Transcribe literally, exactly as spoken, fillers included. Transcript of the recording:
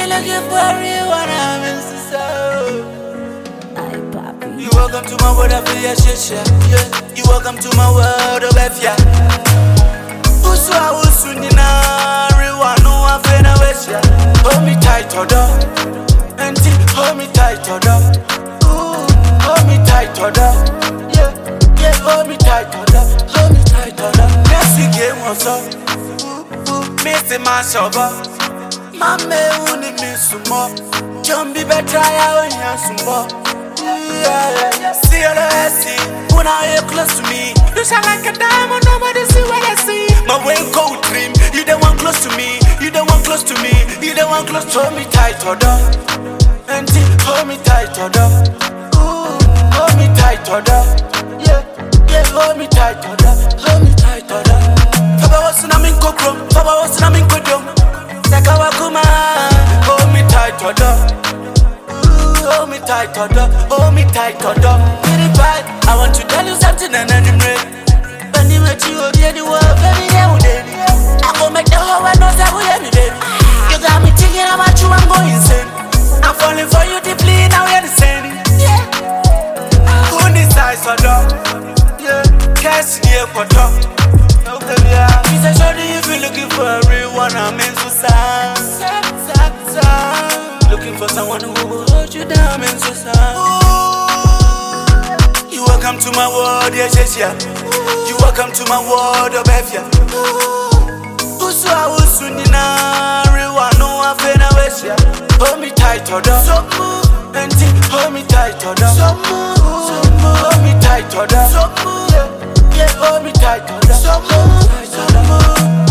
looking for a real one, I'm in so. Ay, papi. You welcome to my world, I feel your shit, yeah. You welcome to my world, oh, F, yeah. Usu, I will soon, you know, everyone know I feel no wish, yeah. Hold me tight, hold up. And hold me tight, hold up. Ooh, hold me tight, hold up. Yeah, yeah, hold me tight, hold up. Hold me tight, hold up. Next game, what's up? Ooh, ooh, missing my shovel. My man, who need me some more. Jump be better, I will hear some more. Yeah, yeah, see all I see. When I are close to me, you shine like a diamond, nobody see what I see. My way go dream, you the one close to me, you the one close to me, you the one close to me tight, hold up. And hold me tight, hold up. Ooh, hold me tight, hold up. Yeah, yeah, hold me tight, hold up. Hold me tight, hold up. Faba was in a min kokro, Faba was in a min kodum. Sakawa kuma, hold me tight, hold up. Hold me tight, hold up. Hold me tight, hold up. Pretty bad. I want to tell you something and I'm ready. When you met you, you're the world, baby, yeah, we did. I go make the whole world know that we have me, baby. You got me thinking about you, I'm going insane. I'm falling for you deeply, now we're the same. Yeah. Who decides for dog? Yeah. Cash in here for dog. Okay, yeah. He said, shorty, if you're looking for a real one, I'm in so sad. Looking for someone who will hold you down, I'm in so sad. You welcome to my world, yes, yes, yeah. You welcome to my world, oh, baby, yeah. Usu, I will soon, you know, everyone know I feel no wish, yeah. Hold me tight, hold up. So move, and hold me tight, hold up. So move, so move, hold me tight, hold up. So move, yeah, yeah, hold me tight, hold up. So move, so move.